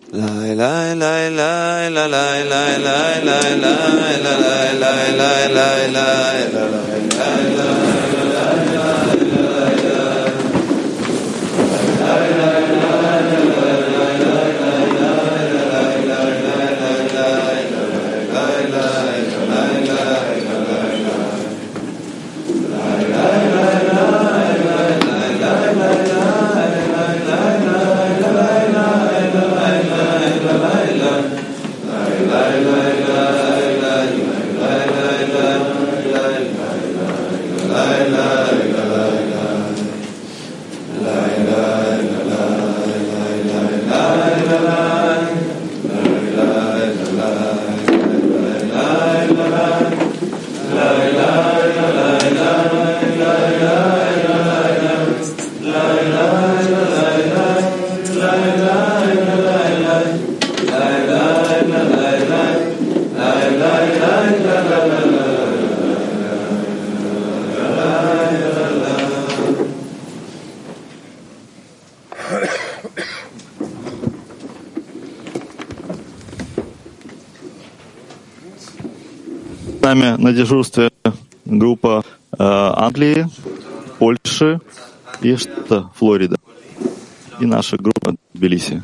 С нами на дежурстве группа Англии, Польши и штата Флорида. И наша группа Тбилиси.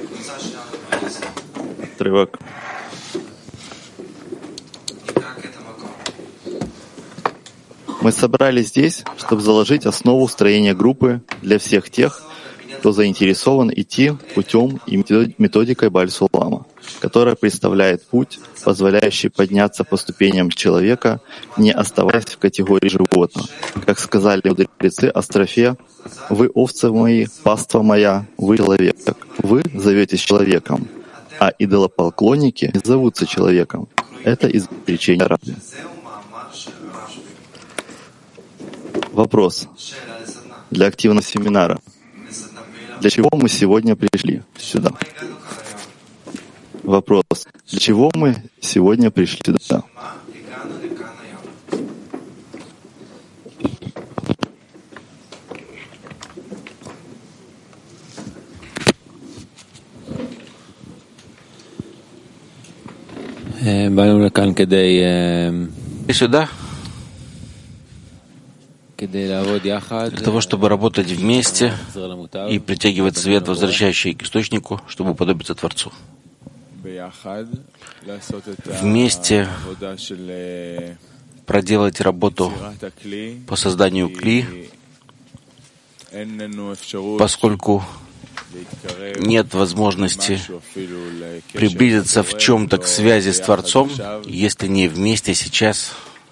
Отрывок. Мы собрались здесь, чтобы заложить основу строения группы для всех тех, кто заинтересован идти путем и методикой Бааль-Сулама, которая представляет путь, позволяющий подняться по ступеням человека, не оставаясь в категории животного. Как сказали мудрецы Астрофе, «Вы овцы мои, паства моя, вы человек. Вы зоветесь человеком, а идолопоклонники не зовутся человеком». Это изречение Рабби. Вопрос для активного семинара. Для чего мы сегодня пришли сюда? Вопрос. Для чего мы сегодня пришли сюда? И сюда для того, чтобы работать вместе и притягивать свет, возвращающий к источнику, чтобы уподобиться Творцу. Вместе проделать работу по созданию кли, поскольку нет возможности приблизиться в чем-то к связи с Творцом, если не вместе сейчас.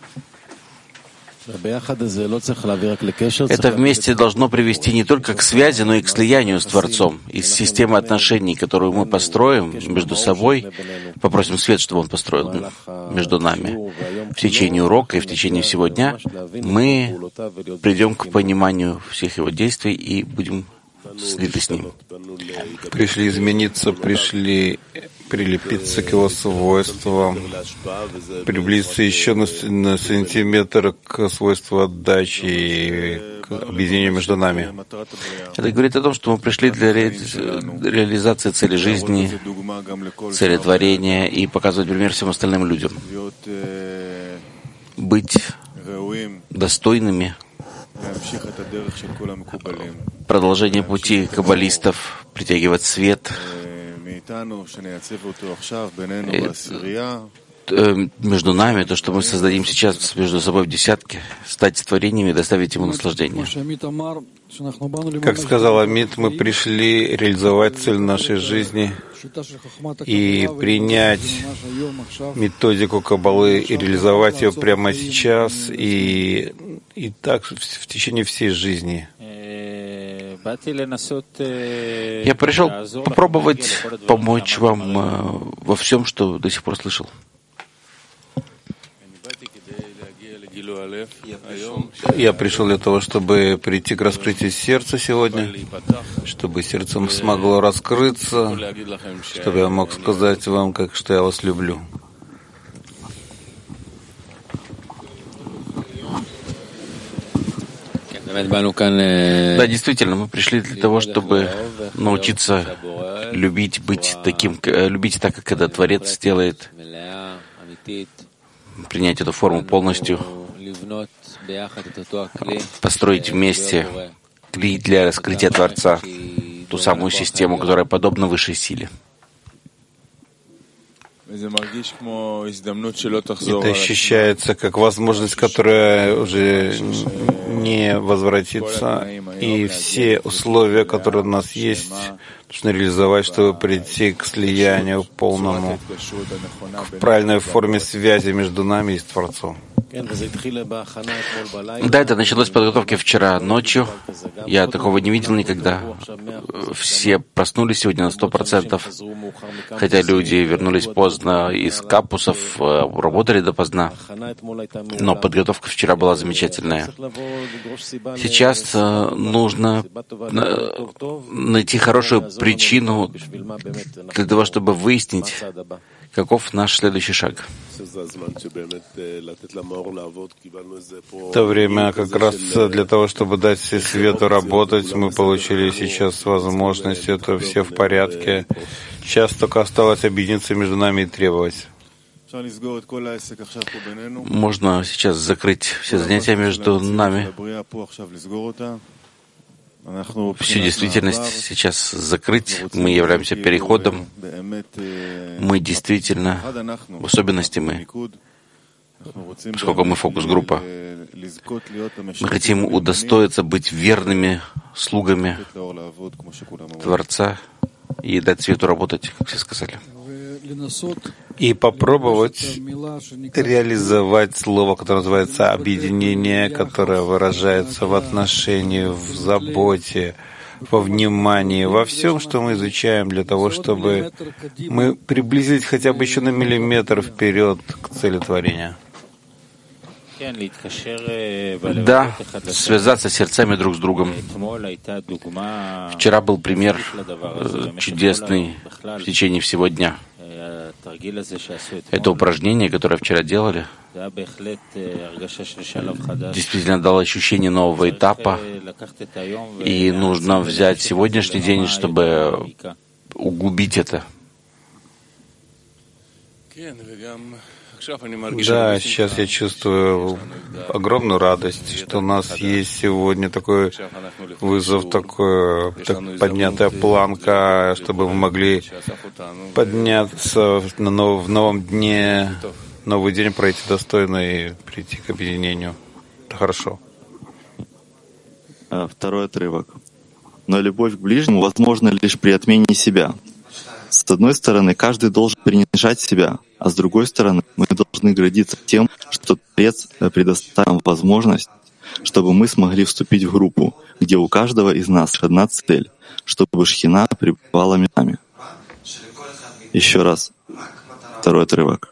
Это вместе должно привести не только к связи, но и к слиянию с Творцом. Из системы отношений, которую мы построим между собой, попросим свет, чтобы он построил между нами. В течение урока и в течение всего дня мы придем к пониманию всех его действий и будем слиты с ним. Пришли измениться, пришли прилепиться к его свойствам, приблизиться еще на сантиметр к свойству отдачи и к объединению между нами. Это говорит о том, что мы пришли для реализации цели жизни, цели творения и показывать пример всем остальным людям. Быть достойными продолжение пути каббалистов, притягивать свет между нами, то, что мы создадим сейчас между собой в десятке, стать творениями и доставить ему наслаждение. Как сказал Amit, мы пришли реализовать цель нашей жизни и принять методику Каббалы и реализовать ее прямо сейчас и так в течение всей жизни. Я пришел попробовать помочь вам во всем, что до сих пор слышал. Я пришел для того, чтобы прийти к раскрытию сердца сегодня, чтобы сердце смогло раскрыться, чтобы я мог сказать вам, что я вас люблю. Да, действительно, мы пришли для того, чтобы научиться любить быть таким, любить так, как это Творец делает, принять эту форму полностью, построить вместе кли для раскрытия Творца, ту самую систему, которая подобна высшей силе. Это ощущается как возможность, которая уже не возвратится, и все условия, которые у нас есть, нужно реализовать, чтобы прийти к слиянию полному, к правильной форме связи между нами и Творцом. Да, это началось с подготовки вчера ночью. Я такого не видел никогда. Все проснулись сегодня на 100%, хотя люди вернулись поздно из кампусов, работали допоздна. Но подготовка вчера была замечательная. Сейчас нужно найти хорошую причину для того, чтобы выяснить, каков наш следующий шаг. Это время как раз для того, чтобы дать свету работать. Мы получили сейчас возможность, это все в порядке. Сейчас только осталось объединиться между нами и требовать. Можно сейчас закрыть все занятия между нами. Всю действительность сейчас закрыть. Мы являемся переходом. Мы действительно, в особенности мы, поскольку мы фокус-группа, мы хотим удостоиться быть верными слугами Творца и дать свету работать, как все сказали. И попробовать реализовать слово, которое называется объединение, которое выражается в отношении, в заботе, во внимании, во всем, что мы изучаем, для того, чтобы мы приблизились хотя бы еще на миллиметр вперед к цели творения. Да, связаться сердцами друг с другом. Вчера был пример чудесный в течение всего дня. Это упражнение, которое вчера делали, действительно дало ощущение нового этапа, и нужно взять сегодняшний день, чтобы углубить это. Да, сейчас я чувствую огромную радость, что у нас есть сегодня такой вызов, поднятая планка, чтобы мы могли подняться в новом дне, новый день пройти достойно и прийти к объединению. Это хорошо. Второй отрывок. Но любовь к ближнему возможна лишь при отмене себя. С одной стороны, каждый должен принижать себя, а с другой стороны, мы должны гордиться тем, что Творец предоставил нам возможность, чтобы мы смогли вступить в группу, где у каждого из нас одна цель, чтобы Шхина пребывала между нами. Еще раз, второй отрывок.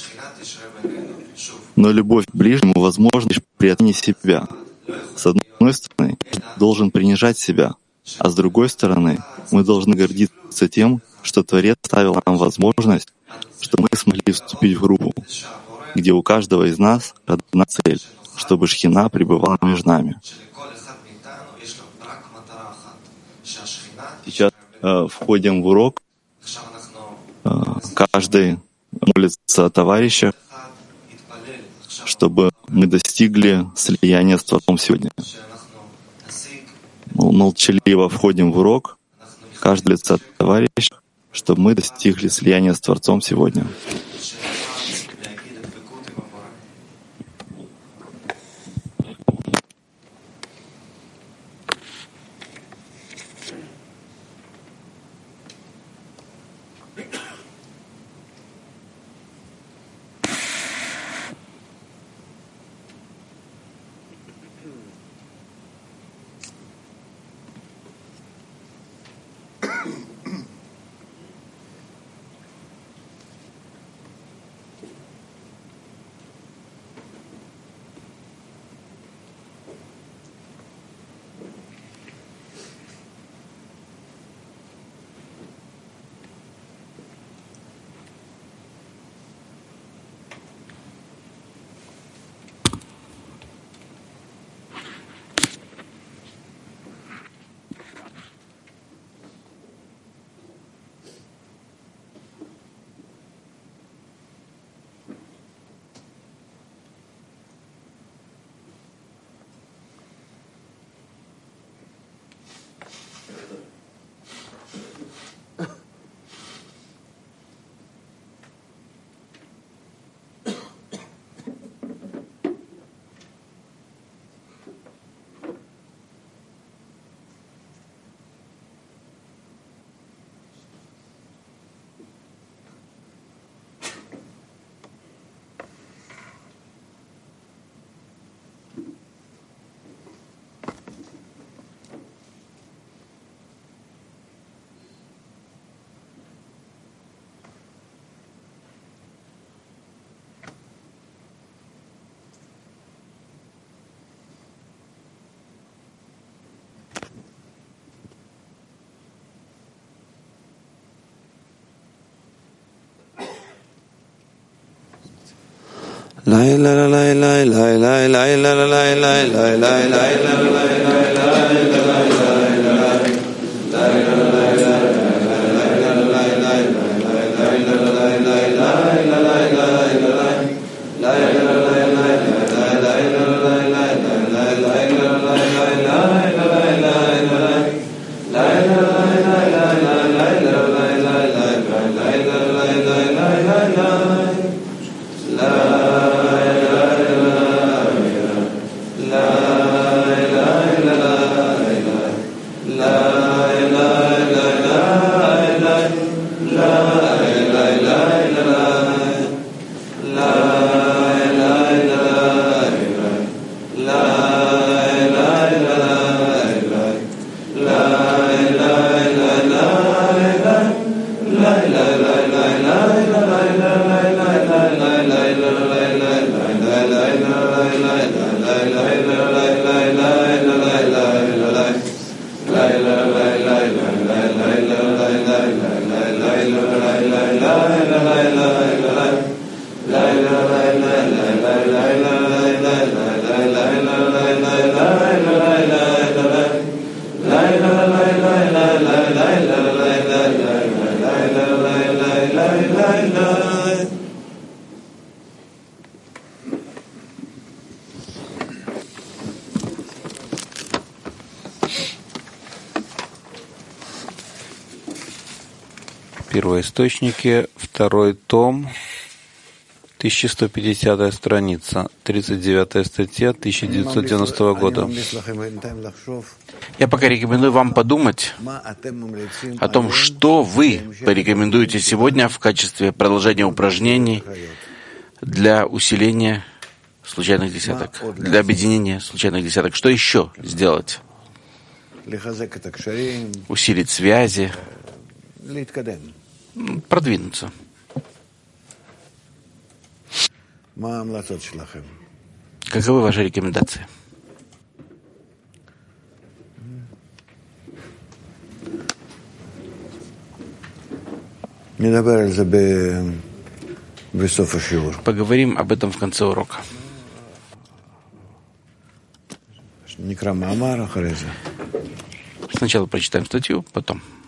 Но любовь к ближнему возможна лишь при отмене себя. С одной стороны, должен принижать себя, а с другой стороны, мы должны гордиться тем, что Творец ставил нам возможность, чтобы мы смогли вступить в группу, где у каждого из нас одна цель, чтобы Шхина пребывала между нами. Сейчас входим в урок. Каждый молится о товарищах, чтобы мы достигли слияния с Творцом сегодня. Мы молчаливо входим в урок, каждый молится о товарищах, чтобы мы достигли слияния с Творцом сегодня. Первоисточники, 2 том, 1150 страница, 39 статья 1990 года. Я пока рекомендую вам подумать о том, что вы порекомендуете сегодня в качестве продолжения упражнений для усиления случайных десяток, для объединения случайных десяток. Что еще сделать? Усилить связи, продвинуться. Каковы ваши рекомендации? Поговорим об этом в конце урока. Сначала прочитаем статью, потом.